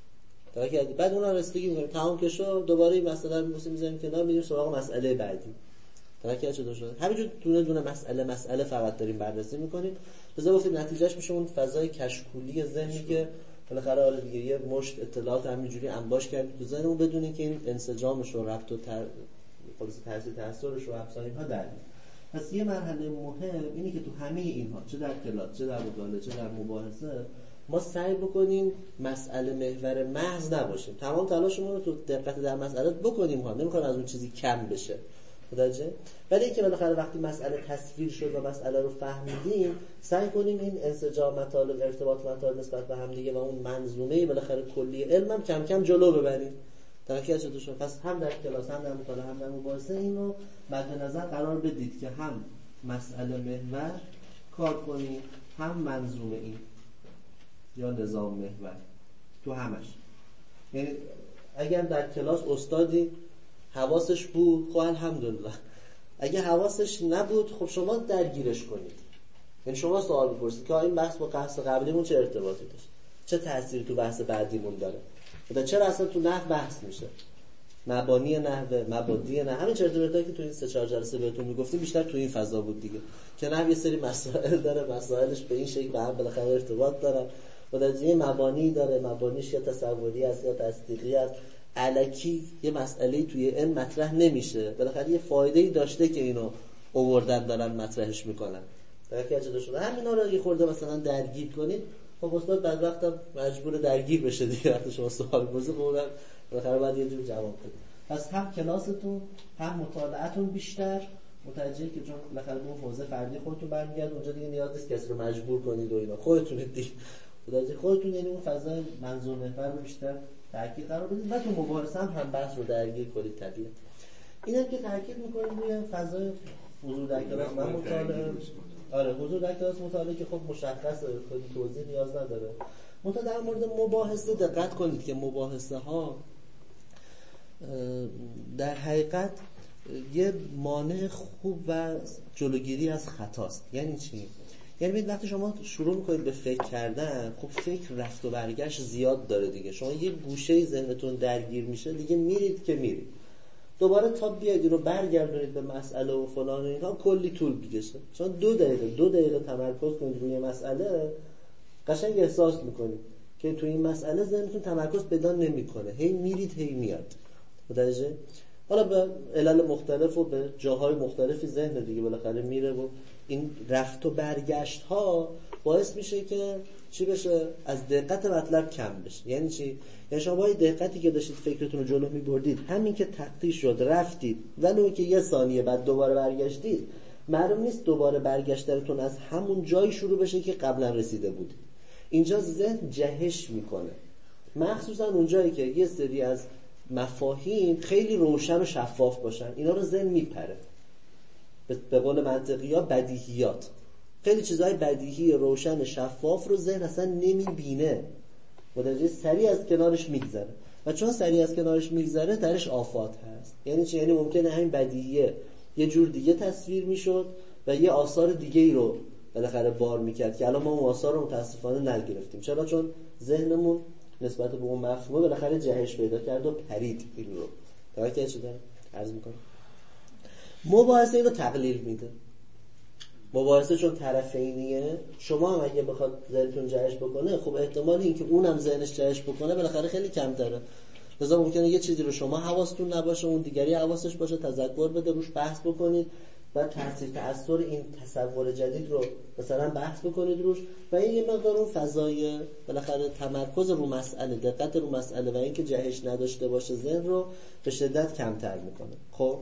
درک بعد اونها رسیدگی میکنیم، تمام که شد دوباره این مسئله رو می‌بوسیم می‌ذاریم کنار، میریم سراغ مسئله بعدی. درک چه شد؟ همینجور دونه دونه مسئله مسئله فقط داریم بررسی میکنیم. لذا گفتیم نتیجهش میشه اون فضای کشکولی ذهنی که بالاخره حالا دیگه یه مشت اطلاعات همینجوری انباش کردیم تو ذهنمون بدون اینکه این انسجامش و ربط و تر خلاص تاثیر تاثیرش رو افزایش اینها در میاد. پس یه مرحله مهم اینه که تو همه اینها، چه در کلاس، چه در مطالعه، چه در مباحثه، ما سعی بکنیم مسئله محور محض نباشیم. تمام تلاشمون رو تو دقت در مسئله بکنیم ها، نمیخوام از اون چیزی کم بشه. متوجه؟ ولی اینکه بالاخره وقتی مسئله تصویر شد و مسئله رو فهمیدیم، سعی کنیم این انسجام مطالب، ارتباط مطالب نسبت به هم دیگه و اون منظومه بالاخره کلی علمم کم کم جلو ببریم. در حقیقت چطور شد؟ پس هم در کلاس، هم در مطالعه، هم در مباحثه اینو مد نظر قرار بدید که هم مسئله محور کار کنیم، هم منظومه این یا نظام محور تو همش. یعنی اگر در کلاس استادی حواسش بود خب الحمدلله، اگه حواسش نبود خب شما درگیرش کنید. یعنی شما سوال بپرسید که این بحث با بحث قبلیمون چه ارتباطی داشت، چه تأثیری تو بحث بعدیمون داره، و چرا اصلا تو نحو بحث میشه، مبانی نحو، مبادی نحو، همین ارتباطاتی که تو این سه چهار جلسه بهتون میگفتیم بیشتر تو این فضا بود دیگه، که نحو یه سری مسائل داره، مسائلش به این شکل به هم بالاخره ارتباط داره و در یه مبانی داره، مبانیش یا تصوری است یا تصدیقی است. الکی یه مسئله توی این مطرح نمیشه، بالاخره یه فایده‌ای داشته که اینو آوردن دارن مطرحش میکنن. در حقیقت چه شده همینا رو یه خورده مثلا درگیر کنید، خب استاد بعد وقتا مجبور درگیر بشه دیگه. وقتی شما سوال بپرسید خب بالاخره باید یه جور جواب بدید. پس هم کلاستون هم مطالعه‌تون بیشتر متوجه که چون بالاخره اون حوزه فردی خودتون برمیگرده، اونجا دیگه نیاز نیست کسی رو مجبور کنید و اینا، خودتونید دیگه. خودتون خودتون یعنی اون فضای منظور محور رو بیشتر تاکید قرار بدید و تو مباحثه هم هم بحث رو درگیر کنید. طبیعت اینم که تاکید می‌کنیم روی فضای حضور در کلاس و مطالعه. آره حضور در کلاس مطالعه که خب مشخصه، خیلی توضیح نیاز نداره. منتها در مورد مباحثه دقت کنید که مباحثه ها در حقیقت یه مانع خوب و جلوگیری از خطاست. یعنی چی؟ یعنی ببینید وقتی شما شروع میکنید به فکر کردن، خب فکر رفت و برگشت زیاد داره دیگه. شما یه گوشه ذهنتون درگیر میشه دیگه، میرید که میرید دوباره تا بیاید رو برگردونید به مسئله و فلان و اینها کلی طول میکشه. چون دو دقیقه دو دقیقه تمرکز کنید روی مسئله، قشنگ احساس میکنید که توی این مسئله ذهنتون تمرکز پیدا نمیکنه، هی میرید هی میاد. متوجه؟ حالا به علل مختلف و به جاهای مختلفی ذهن دیگه بالاخره میره و این رفت و برگشت ها باعث میشه که چی بشه؟ از دقت مطلب کم بشه. یعنی چی؟ یعنی شما با دقتی که داشتید فکرتون رو جلو میبردید، همین که تخطی شد رفتید ولو که یه ثانیه بعد دوباره برگشتید، معلوم نیست دوباره برگشتنتون از همون جایی شروع بشه که قبلا رسیده بود. اینجا ذهن جهش میکنه، مخصوصا اونجایی که یه سری از مفاهیم خیلی روشن و شفاف باشن، اینا رو ذهن میپره. به قول منطقی ها بدیهیات، خیلی چیزهای بدیهی روشن شفاف رو ذهن اصلا نمیبینه، متوجه سریع از کنارش میگذره و چون سریع از کنارش میگذره درش آفات هست. یعنی چی؟ یعنی ممکنه همین بدیهیه یه جور دیگه تصویر میشد و یه آثار دیگه ای رو بالاخره بار میکرد که الان ما اون آثار رو متاسفانه نگرفتیم. چرا؟ چون ذهنمون نسبت به اون مفهوم بالاخره جهش پیدا کرد و پرید این رو. توجه شده؟ عرض میکنم مباحثه اینو تقلیل میده. مباحثه چون طرفینیه، شما هم اگه بخواد ذهنتون جهش بکنه، خب احتمالی اینکه اونم ذهنش جهش بکنه بالاخره خیلی کمتره. لذا ممکنه یه چیزی رو شما حواستون نباشه، اون دیگری حواسش باشه، تذکر بده، روش بحث بکنید و تاثیر تأثیر این تصور جدید رو مثلا بحث بکنید روش و این یه مقدار اون فضای بالاخره تمرکز رو مسئله، دقت رو مسئله و اینکه جهش نداشته باشه ذهن رو به شدت کمتر میکنه. خب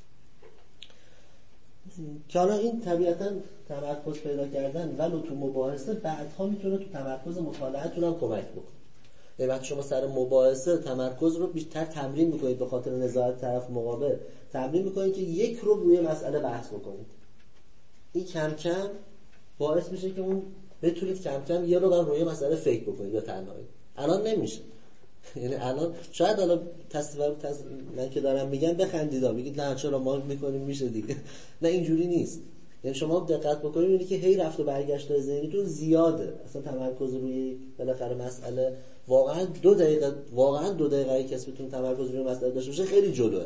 که حالا این طبیعتاً تمرکز پیدا کردن ولو تو مباحثه بعدها میتونه تو تمرکز مطالعه‌تون هم کمک بکنه. یعنی وقتی شما سر مباحثه تمرکز رو بیشتر تمرین میکنید به خاطر نظارت طرف مقابل، تمرین میکنید که یک رو روی مسئله بحث بکنید، این کم کم باعث میشه که اون بتونید کم کم یه رو بر روی مسئله فکر بکنید به تنهایی. الان نمیشه. یعنی الان شاید الان تصور تص... من که دارم میگم بخندید بگید نه چرا ما میکنیم میشه دیگه. نه اینجوری نیست. یعنی شما دقت بکنید میبینید که هی رفت و برگشت ذهنیتون زیاده. اصلا تمرکز روی بالاخره مسئله واقعا دو دقیقه واقعا دو دقیقه ای کسی بتونه تمرکز روی مسئله داشته باشه خیلی جلوه.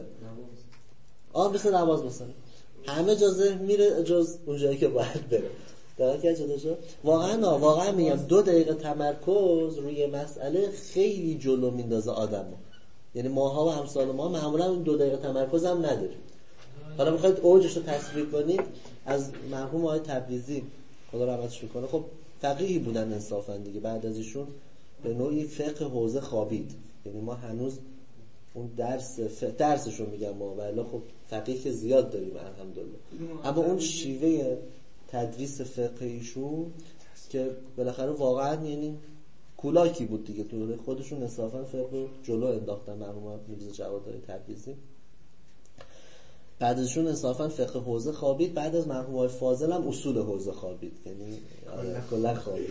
آه مثل نماز مثلا همه جا ذهن میره جز اون جایی که باید بره. درک جدا شد. واقعا واقعا میگم دو دقیقه تمرکز روی مسئله خیلی جلو میندازه آدمو. یعنی ماها و امثال ما معمولا اون دو دقیقه تمرکز هم نداریم. حالا میخواید اوجش رو تصویر کنید از مرحوم آقای تبریزی خدا رحمتش کنه، خب فقیهی بودن انصافا دیگه، بعد از ایشون به نوعی فقه حوزه خوابید. یعنی ما هنوز اون درس ف... درسشو میگم ما ولی خب فقیه که زیاد داریم الحمدلله، اما اون شیوه تدریس فقهیشون که بالاخره واقعا یعنی کولاکی بود دیگه، تو خودشون انصافا فقه رو جلو انداختن مرحوم میرزا جواد تبریزی. بعد ازشون انصافا فقه حوزه خوابید، بعد از مرحوم آقای فاضل هم اصول حوزه خوابید، یعنی کلا خوابید.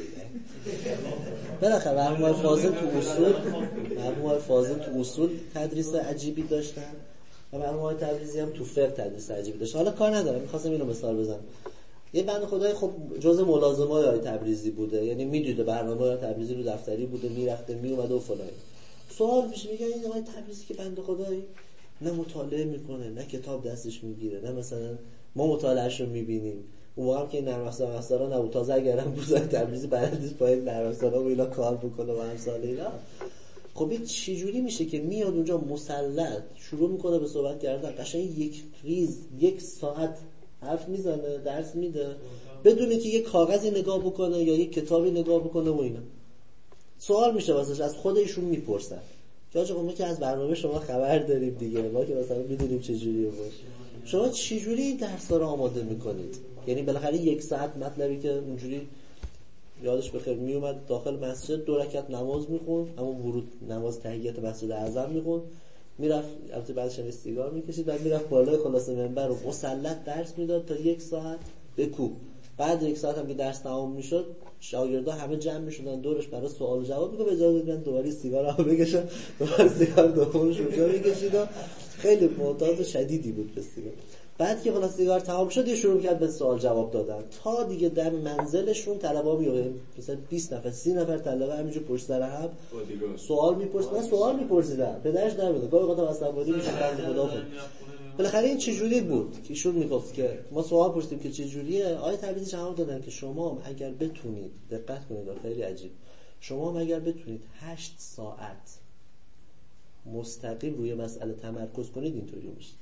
بالاخره مرحوم آقای فاضل تو اصول مرحوم آقای فاضل تو اصول تدریس عجیبی داشتن و مرحوم آقای تبریزی هم تو فقه تدریس عجیبی داشتن. حالا کار ندارم، می‌خواستم اینو مثال بزنم. یه بنده خدای خب جزء ملازمای آقای تبریزی بوده، یعنی میدیده برنامه آقای تبریزی رو دفتری بوده، میرفته میومده و فلان. سوال میشه میگه این آقای تبریزی که بنده خدای نه مطالعه میکنه نه کتاب دستش میگیره، نه مثلا ما مطالعهش رو میبینیم. اون موقع هم که این نرم افزار مسترا نبود، تازه اگرم بود تبریزی بلدیش با این نرم افزارا و اینا کار بکنه و امثال اینا. خب این چه جوری میشه که میاد اونجا مسلط شروع میکنه به صحبت کردن، قشنگ یک ریز یک ساعت حرف میزنه، درس میده بدون که یک کاغذی نگاه بکنه یا یک کتابی نگاه بکنه و اینا. سوال میشه واسش، از خودشون میپرسن که آقا ما که از برنامه شما خبر داریم دیگه، ما که مثلا میدونیم چه جوریه باشه، شما چه جوری این درس‌ها رو آماده میکنید؟ یعنی بالاخره یک ساعت مطلبی که اونجوری یادش بخیر میومد داخل مسجد دو رکعت نماز میخوند، اما ورود نماز تحیات مسجد اعظم میخوند، میرفت البته بعدش هم سیگار میکشید، بعد میرفت بالای خلاصه منبر رو مسلط درس میداد تا یک ساعت بکوب. بعد یک ساعت هم که درس تمام میشد شاگردا همه جمع میشدن دورش برای سوال و جواب، میگه اجازه بدن دوباره سیگارو بکشن، دوباره سیگار دومش اونجا میکشید. خیلی معتاد شدیدی بود به سیگار. بعد که خلاص سیگار تمام شد یه شروع کرد به سوال جواب دادن تا دیگه در منزلشون طلبا میومدن، مثلا بیست نفر سی نفر طلبه همینجوری پشت سر هم سوال میپرسیدن سوال میپرسیدن پدرش نمیده، گاهی وقتا عصبانی میشه بنده خدا خود. بالاخره این چجوری بود که ایشون میگفت که ما سوال پرسیدیم که چجوریه، آیه تعبیرش جواب دادن که شما اگر بتونید دقت کنید، خیلی عجیب، شما اگر بتونید هشت ساعت مستقیم روی مسئله تمرکز کنید اینطوری میشه.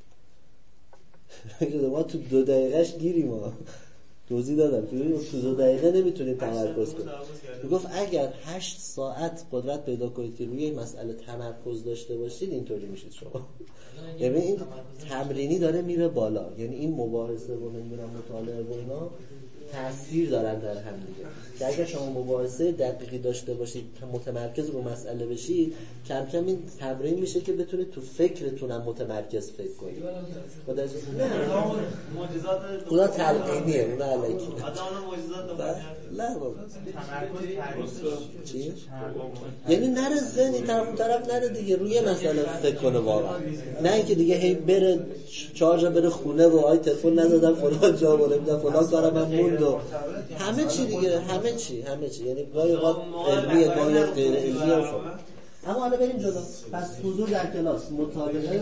ما تو دو دقیقهش گیریم، ما توضیح دادم تو دو دقیقه نمیتونیم تمرکز کنیم. میگفت اگر هشت ساعت قدرت پیدا کنید که روی مسئله تمرکز داشته باشید اینطوری میشید شما. یعنی این تمرینی داره میره بالا، یعنی این مباحثه و نمیدونم مطالعه و اینا تاثیر دارن در هم دیگه. که اگر شما مباحثه دقیقی داشته باشید متمرکز رو مسئله بشید، کم کم این تمرین میشه که بتونید تو فکرتون هم متمرکز فکر کنید. خدا اجازه نه معجزات خدا تلقینیه، اون علیکی آدم معجزات لا بابا تمرکز چی؟ یعنی نره ذهن این طرف اون طرف نره دیگه، روی مسئله فکر کنه واقعا، نه اینکه دیگه هی بره چهار جا بره خونه و آی تلفن ندادم فلان جا و نمیدونم فلان کارم من موند و همه چی دیگه، همه چی همه چی یعنی گاهی اوقات علمیه گاهی غیر علمیه و شما. اما حالا بریم جلو. پس حضور در کلاس، مطالعه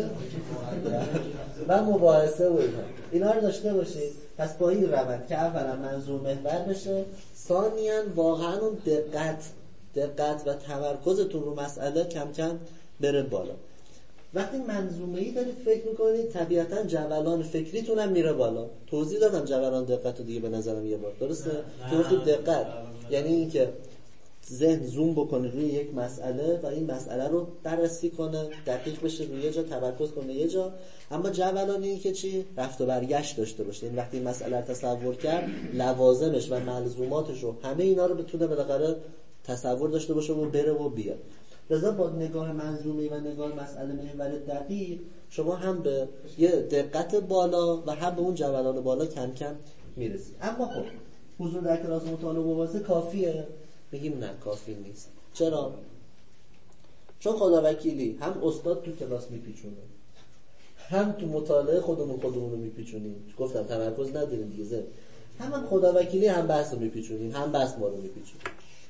و مباحثه و اینا اینا رو داشته باشید. پس با این روند که اولا منظور محور بشه، ثانیاً واقعا اون دقت دقت و تمرکزتون رو مسئله کم کم بره بالا. وقتی منظومه‌ای دارید فکر میکنید طبیعتاً جولان فکریتون هم میره بالا. توضیح دادم جولان دقت رو دیگه به نظرم یه بار، درسته؟ که گفتید دقت یعنی این که ذهن زوم بکنه روی یک مسئله و این مسئله رو بررسی کنه، دقیق بشه، روی یه جا تمرکز کنه یه جا. اما جولان این که چی؟ رفت و برگشت داشته باشه. این وقتی این مسئله رو تصور کرد، لوازمش و ملزوماتش رو همه اینا رو بتونه بالاخره تصور داشته باشه و بره و بیاد. لذا با نگاه منظومه و نگاه مسئله محور دقیق شما هم به یه دقت بالا و هم به اون جولان بالا کم کم میرسید. اما خب حضور در کلاس مطالعه و مباحثه کافیه؟ بگیم نه کافی نیست. چرا؟ چون خداوکیلی هم استاد تو کلاس میپیچونه، هم تو مطالعه خودمون خودمون رو میپیچونیم. گفتم تمرکز نداریم دیگه زه. هم هم خداوکیلی هم بحث رو میپیچونیم، هم بحث ما رو میپیچونیم.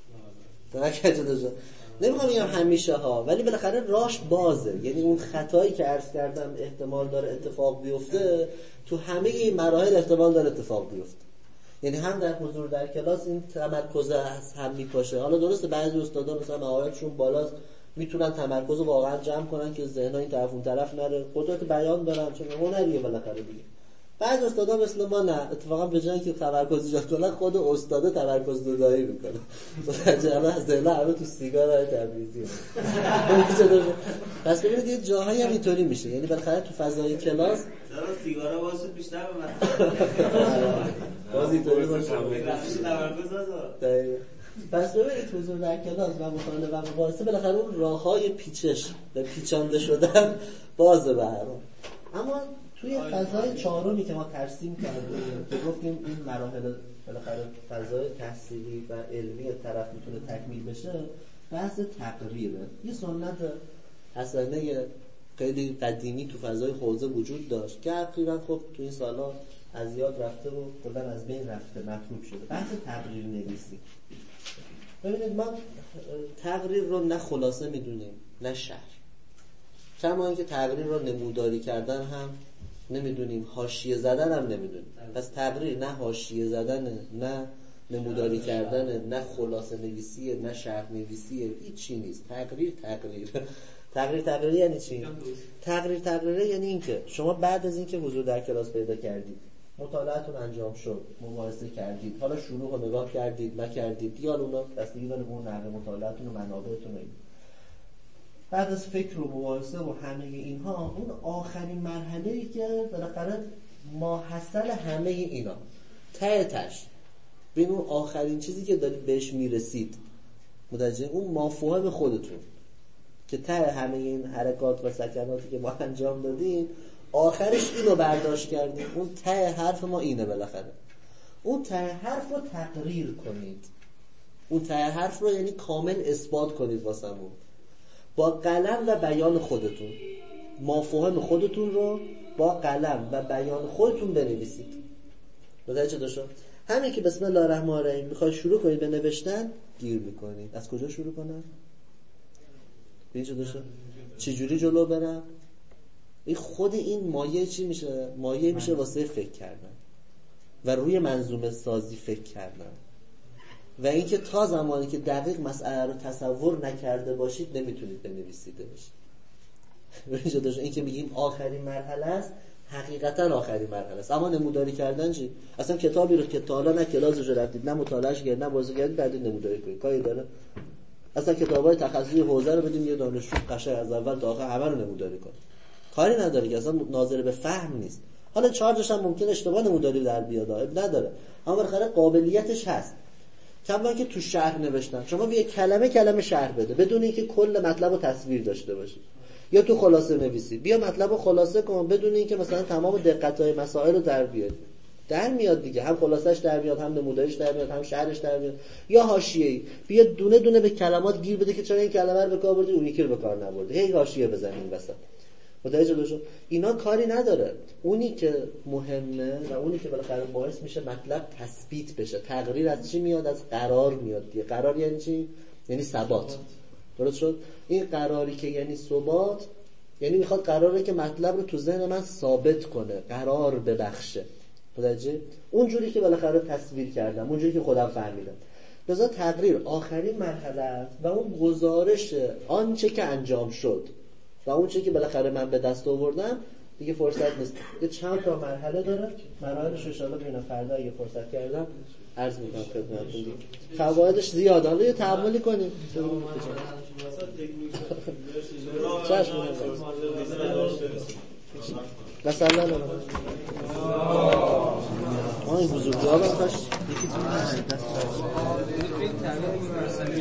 نمیخوام بگم همیشه ها، ولی بالاخره راش بازه. یعنی اون خطایی که عرض کردم احتمال داره اتفاق بیفته، تو همه این مراحل احتمال داره اتفاق بیفته. یعنی هم در حضور در کلاس این تمرکز از هم میپاشه. حالا درسته بعضی استادا مثلا مهارتشون بالاست، میتونن تمرکز رو واقعا جمع کنن که ذهن‌ها این طرف اون طرف نره، قدرت بیان دارن، چون هنریه بالاخره دیگه. بعضی استادا مثل ما نه، اتفاقا به جای اینکه تمرکز ایجاد کنن خود استاد تمرکز زدایی میکنه. مثلا از ذهن همه تو سیگار تبریزی. پس ببینید یه جاهایی هم اینطوری میشه. یعنی بالاخره تو فضای کلاس چرا سیگارا واسه بیشتر به من باز اینطوری باشه. رفتش تمرکز داد. پس ببینید حضور در کلاس و مطالعه و مباحثه بالاخره اون راههای پیچش و پیچانده شدن بازه به هر حال. اما توی فضای چهارمی که ما ترسیم کردیم که گفتیم این مراحل بالاخره فضای تحصیلی و علمی طرف میتونه تکمیل بشه، بحث تقریره. یه سنت حسنه خیلی قدیمی تو فضای حوزه وجود داشت که اخیراً خب تو این سالا از یاد رفته و کلاً از بین رفته، مطلوب شده. بحث تقریر نویسی. ببینید ما تقریر رو نه خلاصه میدونیم نه شرح. کما اینکه تقریر رو نموداری کردن هم نمیدونیم، حاشیه زدن هم نمیدونیم. پس تقریر نه حاشیه زدنه، نه نموداری کردنه، نه خلاصه نویسیه، نه شرح نویسیه، هیچ چی نیست. تقریر تقریر تقریر تقریر یعنی چی؟ تقریر تقریر یعنی این که شما بعد از اینکه حضور در کلاس پیدا کردید، مطالعه‌تون انجام شد، مباحثه کردید، حالا شروع رو نگاه کردید نکردید، یا اونا بستگی داره به اون نحوه مطالعه‌تون و منابعتون. بعد از فکر و مباحثه و همه اینها، اون آخرین مرحله‌ای که بالاخره ماحصل همه اینا ته تش بین اون آخرین چیزی که دارید بهش میرسید، متوجه اون مافهوم خودتون که ته همه این حرکات و سکناتی که ما انجام دادیم آخرش اینو برداشت کردیم، اون ته حرف ما اینه. بالاخره اون ته حرف رو تقریر کنید. اون ته حرف رو یعنی کامل اثبات کنید واسمون با قلم و بیان خودتون. مفاهیم خودتون رو با قلم و بیان خودتون بنویسید. متوجه داشتید؟ همین که بسم الله الرحمن الرحیم میخوای شروع کنید به نوشتن گیر میکنید. از کجا شروع کنم؟ اینجا داشتید؟ چه جوری جلو برم؟ این خود این مایه چی میشه؟ مایه میشه واسه فکر کردن و روی منظومه سازی فکر کردن. و اینکه تا زمانی که دقیق مسئله رو تصور نکرده باشید نمیتونید بنویسیده باشید. این که میگیم آخرین مرحله است، حقیقتا آخرین مرحله است. اما نموداری کردن چی؟ اصلا کتابی رو که تا حالا نه کلاسش رفتید نه مطالعهش کردید نه بازی کردید بعد نموداری کنید کاری داره؟ اصلا کتابای تخصصی حوزه رو بدیم یه دانشجو قشنگ از اول تا آخر همه رو نموداری کنه، کاری نداره که اصلا ناظر به فهم نیست. حالا چارجش هم ممکن اشتباه نموداری در بیاد، اب نداره، اما بالاخره قابلیتش هست. کما که تو شرح نوشتن شما یه کلمه کلمه شرح بده بدون اینکه کل مطلب رو تصویر داشته باشی، یا تو خلاصه نویسی بیا مطلب رو خلاصه کن بدون اینکه مثلا تمام دقت‌های مسائل رو در بیاری. در میاد دیگه، هم خلاصش در میاد، هم نمودارش در میاد، هم شرحش در میاد. یا حاشیه‌ای بیا دونه دونه به کلمات گیر بده که چرا این کلمه رو به کار بردی اون یکی رو به کار نبردی، هی حاشیه بزن این وسط. متوجه بشو اینا کاری نداره. اونی که مهمه و اونی که بالاخره باعث میشه مطلب تثبیت بشه. تقریر از چی میاد؟ از قرار میاد دیگه. قرار یعنی چی؟ یعنی ثبات. درست شد؟ این قراری که یعنی ثبات، یعنی میخواد قراره که مطلب رو تو ذهن من ثابت کنه، قرار ببخشه. متوجه؟ اونجوری که بالاخره تصویر کردم، اونجوری که خودم فهمیدم. بذار تقریر آخرین مرحله است و اون گزارش آنچه که انجام شد و اون چه که بالاخره من به دست آوردم دیگه فرصت نیست. یه چند تا مرحله داره، مراحلش ان شاءالله ببینم فردا اگه فرصت کردم عرض میکنم خدمتتون دیگه. فوایدش زیاده، حالا یه تأملی کنیم. چشم مثلا آه این بزرگوار هم داشت یکی تو